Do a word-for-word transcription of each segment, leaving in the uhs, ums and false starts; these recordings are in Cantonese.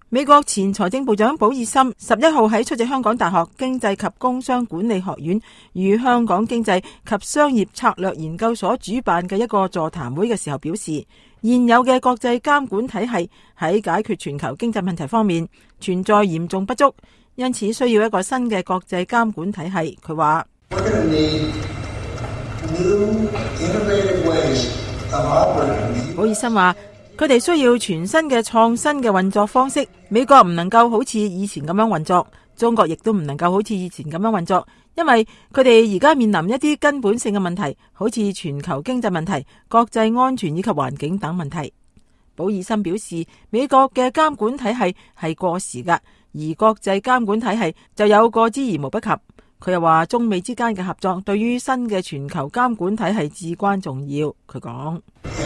美國前財政部長保爾森十一號喺出席香港大學經濟及工商管理學院與香港經濟及商業策略研究所主辦嘅一個座談會嘅時候表示，現有嘅國際監管體系喺解決全球經濟問題方面存在嚴重不足，因此需要一個新嘅國際監管體系。佢話保爾森話佢哋需要全新嘅創新嘅運作方式，美國唔能夠好似以前咁樣運作，中國亦都唔能夠好似以前咁樣運作，因為佢哋而家面臨一啲根本性嘅問題，好似全球經濟問題、國際安全以及環境等問題。保爾森表示，美國嘅監管體系係過時㗎，而國際監管體系就有過之而無不及。佢又話中美之間嘅合作對於新嘅全球監管體系至關重要。佢講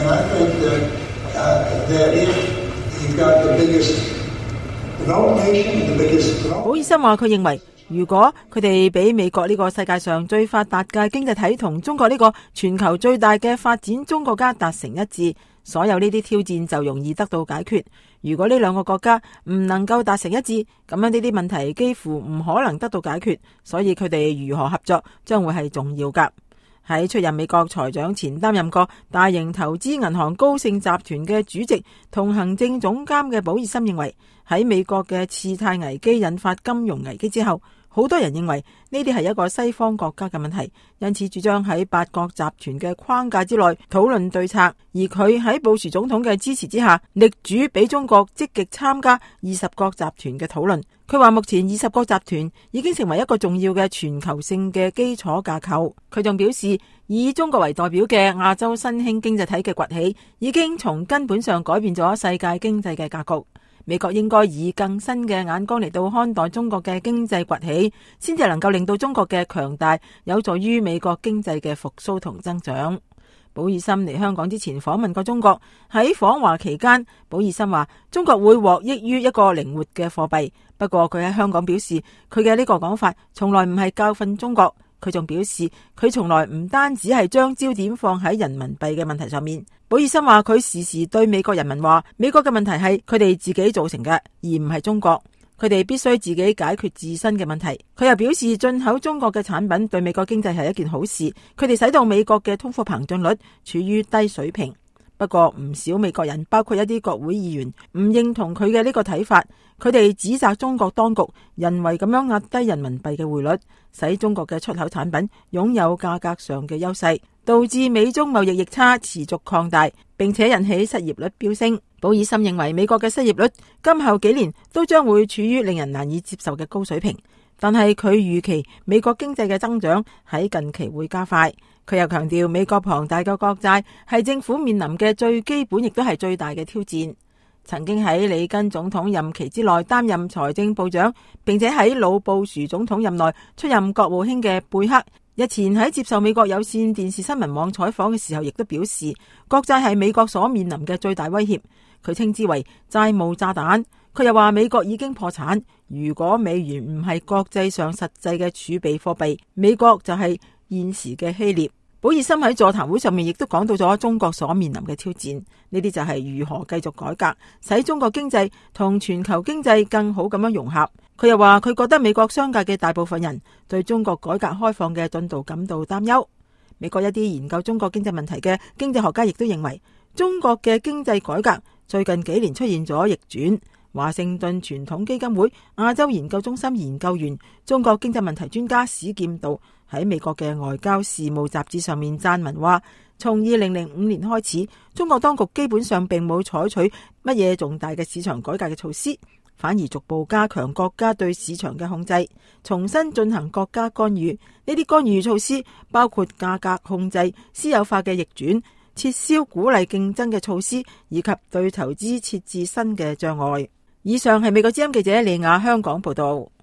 保爾森話佢認為，如果佢哋俾美國呢個世界上最發達嘅經濟體同中國呢個全球最大嘅發展中國家達成一致，所有呢啲挑戰就容易得到解決。如果呢兩個國家唔能夠達成一致，咁樣呢啲問題幾乎唔可能得到解決，所以佢哋如何合作將會係重要㗎。喺出任美國財長前擔任過大型投資銀行高盛集團嘅主席同行政總監嘅保爾森認為，喺美國嘅次貸危機引發金融危機之後，好多人認為呢啲係一個西方國家嘅問題，因此主張喺八國集團嘅框架之內討論對策。而佢喺布殊總統嘅支持之下，力主俾中國積極參加二十國集團嘅討論。佢話目前二十國集團已經成為一個重要嘅全球性嘅基礎架構。佢仲表示，以中國為代表嘅亞洲新興經濟體嘅崛起，已經從根本上改變咗世界經濟嘅格局。美國應該以更新嘅眼光嚟到看待中國嘅經濟崛起，先至能夠令到中國嘅強大有助於美國經濟嘅復甦同增長。保爾森嚟香港之前訪問過中國，喺訪華期間，保爾森話中國會獲益於一個靈活嘅貨幣。不過佢喺香港表示，佢嘅呢個講法從來唔係教訓中國。佢仲表示，佢從來唔單止係將焦點放喺人民幣嘅問題上面。保爾森話佢時時對美國人民話，美國嘅問題係佢哋自己造成嘅，而唔係中國。佢哋必須自己解決自身嘅問題。佢又表示，進口中國嘅產品對美國經濟係一件好事，佢哋使到美國嘅通貨膨脹率處於低水平。不過唔少美國人，包括一啲國會議員，唔認同佢嘅呢個睇法。佢哋指責中國當局人為咁樣壓低人民幣嘅匯率，使中國嘅出口產品擁有價格上嘅優勢，導致美中貿易逆差持續擴大，並且引起失業率飆升。保爾森認為美國嘅失業率今後幾年都將會處於令人難以接受嘅高水平，但係佢預期美國經濟嘅增長喺近期會加快。佢又強調，美國龐大嘅國債係政府面臨嘅最基本亦都係最大嘅挑戰。曾經喺里根總統任期之內擔任財政部長，並且喺老布殊總統任內出任國務卿嘅貝克，日前喺接受美國有線電視新聞網採訪嘅時候，亦都表示國債係美國所面臨嘅最大威脅，佢稱之為債務炸彈。佢又話美國已經破產，如果美元唔係國際上實際嘅儲備貨幣，美國就係現時嘅希臘。保爾森喺座談會上面亦都講到咗中國所面臨嘅挑戰，呢啲就係如何繼續改革，使中國經濟同全球經濟更好咁樣融合。佢又話佢覺得美國商界嘅大部分人對中國改革開放嘅進度感到擔憂。美國一啲研究中國經濟問題嘅經濟學家亦都認為，中國嘅經濟改革最近幾年出現咗逆轉。華盛頓傳統基金會亞洲研究中心研究員、中國經濟問題專家史劍道喺美國嘅外交事務雜誌上面撰文話，從二零零五年開始，中國當局基本上並冇採取乜嘢重大嘅市場改革嘅措施，反而逐步加強國家對市場嘅控制，重新進行國家干預。呢啲干預措施包括價格控制、私有化嘅逆轉、撤銷鼓勵競爭嘅措施，以及對投資設置新嘅障礙。以上係美國之音記者李雅香港報道。